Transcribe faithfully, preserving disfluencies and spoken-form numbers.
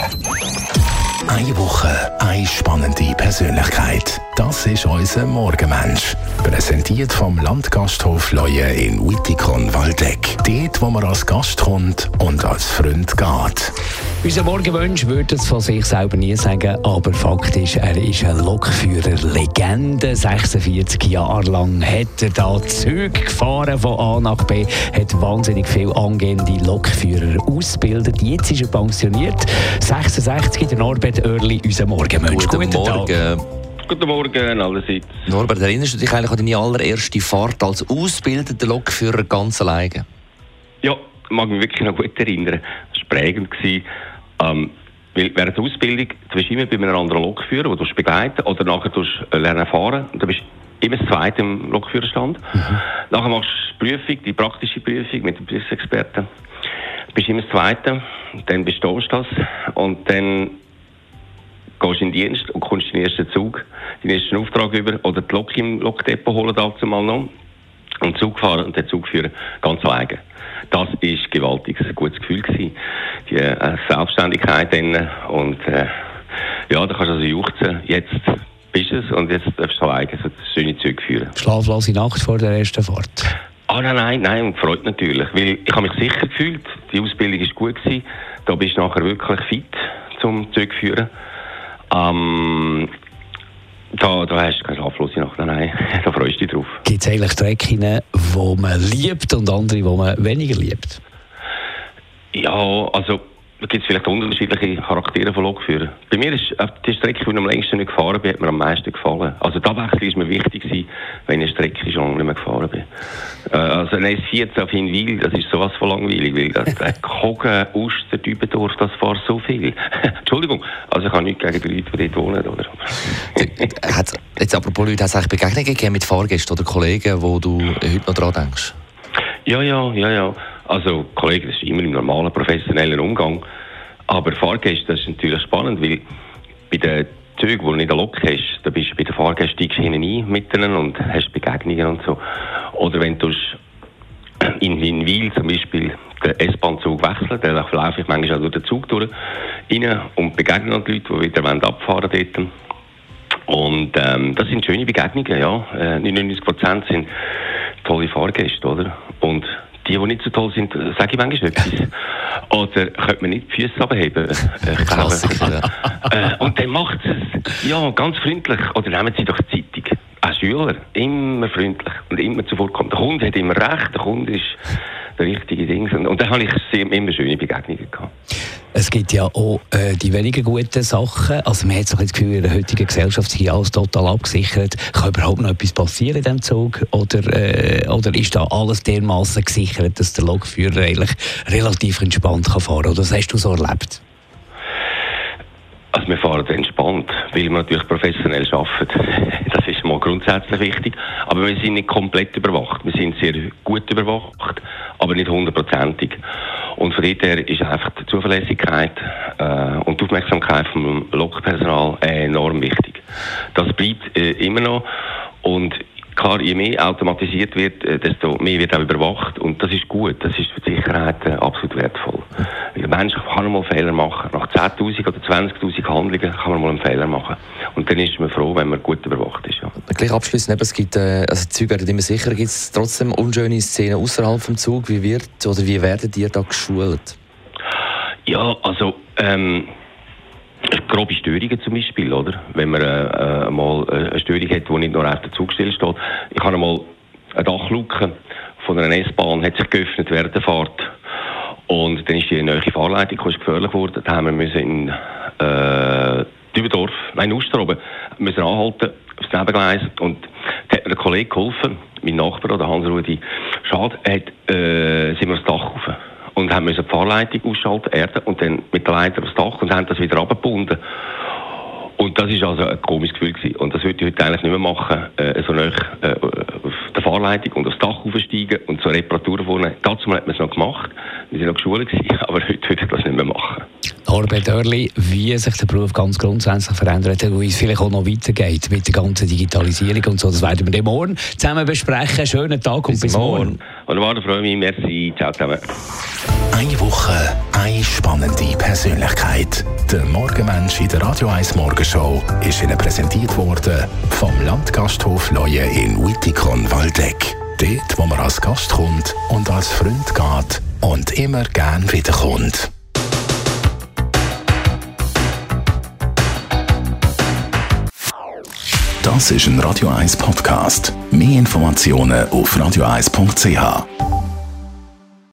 Eine Woche, eine spannende Persönlichkeit. Das ist unser Morgenmensch. Präsentiert vom Landgasthof Leue in Wittikon-Waldeck. Dort, wo man als Gast kommt und als Freund geht. Unser Morgenmensch würde es von sich selber nie sagen, aber Fakt ist, er ist eine Lokführer-Legende. sechsundvierzig Jahre lang hat er da Züge gefahren von A nach B, hat wahnsinnig viele angehende Lokführer ausgebildet. Jetzt ist er pensioniert. sechsundsechzig, der Norbert Oerli, unser Morgenmensch. Guten, Guten Morgen. Tag. Guten Morgen allerseits. Norbert, erinnerst du dich eigentlich an deine allererste Fahrt als ausgebildeter Lokführer ganz alleine? Ja, ich mag mich wirklich noch gut erinnern. Das war prägend. Ähm, weil während der Ausbildung, du bist immer bei einem anderen Lokführer, den du begleiten oder nachher du lernen fahren. Und du bist immer das Zweite im Lokführerstand. Mhm. Nachher machst du die Prüfung, die praktische Prüfung mit dem Prüfungsexperten. Du bist immer das Zweite, dann bestehst du das und dann gehst du in den Dienst und kommst den ersten Zug, den ersten Auftrag über oder die Lok im Lokdepot holen dazu mal noch und Zug fahren und den Zug führen, ganz alleine. Das war gewaltig, ein gutes Gefühl gewesen. Die äh, Selbstständigkeit dann und äh, ja, da kannst du also juchzen, jetzt bist du es und jetzt darfst du alleine so schöne Züge führen. Schlaflose Nacht vor der ersten Fahrt? Ah, nein, nein, nein, und freut natürlich, weil ich habe mich sicher gefühlt, die Ausbildung war gut gewesen, da bist du nachher wirklich fit zum Zug führen. Ähm, da, da hast du keine schlaflose Nacht, nein, da freust du dich drauf. Gibt es eigentlich Strecken, die man liebt und andere, die man weniger liebt? Ja, also da gibt es vielleicht unterschiedliche Charaktere von Lokführern. Bei mir ist die Strecke, die ich am längsten nicht gefahren bin, hat mir am meisten gefallen. Also der Wechsel ist mir wichtig gewesen, wenn ich eine Strecke schon nicht mehr gefahren bin. Äh, also ein S vierzehn auf Hinwil, das ist sowas von langweilig, weil das der Kogen, Uster, Dübendorf, das fährt so viel. Entschuldigung, also ich habe nichts gegen die Leute, die dort wohnen, oder? Hat jetzt apropos Leute, hast du eigentlich Begegnungen gegeben mit Fahrgästen oder Kollegen, wo du heute noch dran denkst? Ja, ja, ja, ja. Also Kollegen, das ist immer im normalen, professionellen Umgang. Aber Fahrgäste, das ist natürlich spannend, weil bei den Zügen, wo du nicht eine Lok hast, da bist du bei den Fahrgästen, steigst hinten ein mit ihnen und hast Begegnungen und so. Oder wenn du in Wien zum Beispiel den S-Bahn-Zug wechseln, dann laufe ich manchmal auch durch den Zug durch, rein und begegne an die Leute, die wieder abfahren wollen. Und ähm, das sind schöne Begegnungen, ja. Äh, neunundneunzig Prozent sind tolle Fahrgäste, oder? Und die, die nicht so toll sind, sage ich manchmal etwas. Oder könnte man nicht die Füße runterheben? Äh, Klassiker, ja. äh, und dann macht es ja ganz freundlich. Oder nehmen Sie doch die Zeitung. Auch Schüler, immer freundlich und immer zuvorkommen. Der Kunde hat immer recht, der Kunde ist der richtige Ding. Und dann habe ich sehr, immer schöne Begegnungen gehabt. Es gibt ja auch äh, die weniger guten Sachen. Also man hat so das Gefühl, in der heutigen Gesellschaft ist alles total abgesichert. Kann überhaupt noch etwas passieren in diesem Zug? Oder, äh, oder ist da alles dermaßen gesichert, dass der Lokführer eigentlich relativ entspannt kann fahren kann? Oder was hast du so erlebt? Also wir fahren entspannt, weil wir natürlich professionell arbeiten. Das ist mal grundsätzlich wichtig. Aber wir sind nicht komplett überwacht. Wir sind sehr gut überwacht, aber nicht hundertprozentig. Und von daher ist einfach die Zuverlässigkeit äh, und die Aufmerksamkeit vom Lokpersonal enorm wichtig. Das bleibt äh, immer noch. Und klar, je mehr automatisiert wird, äh, desto mehr wird auch überwacht. Und das ist gut. Das ist für die Sicherheit äh, absolut wertvoll. Weil der Mensch kann mal Fehler machen. Nach zehntausend oder zwanzigtausend Handlungen kann man mal einen Fehler machen. Und dann ist man froh, wenn man gut überwacht ist. Ja. Gleich abschließend, es gibt, äh, also die Züge werden immer sicherer. Gibt es trotzdem unschöne Szenen außerhalb vom Zug? Wie wird oder wie werdet ihr da geschult? Ja, also ähm, grobe Störungen zum Beispiel, oder? Wenn man äh, äh, mal eine Störung hat, die nicht nur auf der Zug still steht. Ich habe einmal eine Dachluke von einer S-Bahn hat sich geöffnet während der Fahrt. Und dann ist die neue Fahrleitung gefährlich geworden. Da haben wir müssen in äh, Dübendorf, nein, Osterhoben, müssen anhalten aufs Nebengleis. Und da hat mir ein Kollege geholfen, mein Nachbar, der Hans-Rudi Schad, hat, äh, sind wir aufs Dach rauf. Und haben müssen die Fahrleitung ausschalten, Erde, und dann mit der Leiter aufs Dach und haben das wieder abgebunden. Und das war also ein komisches Gefühl gewesen. Und das würde ich heute eigentlich nicht mehr machen, äh, so nah äh, auf der Fahrleitung und aufs Dach aufsteigen und so Reparaturen vornehmen. Dazu hat man es noch gemacht. Wir waren noch geschult gewesen, aber heute würde ich das nicht mehr machen. Norbert Oerli, wie sich der Beruf ganz grundsätzlich verändert hat und wie es vielleicht auch noch weitergeht mit der ganzen Digitalisierung und so, das werden wir dann morgen zusammen besprechen. Schönen Tag und bis, bis morgen. Und morgen freue ich mich. Merci. Ciao zusammen. Eine Woche, eine spannende Persönlichkeit. Der Morgenmensch in der Radio eins Morgenshow ist Ihnen präsentiert worden vom Landgasthof Leue in Wittikon-Waldeck. Dort, wo man als Gast kommt und als Freund geht und immer gern wiederkommt. Das ist ein Radio eins Podcast. Mehr Informationen auf radio eins punkt c h.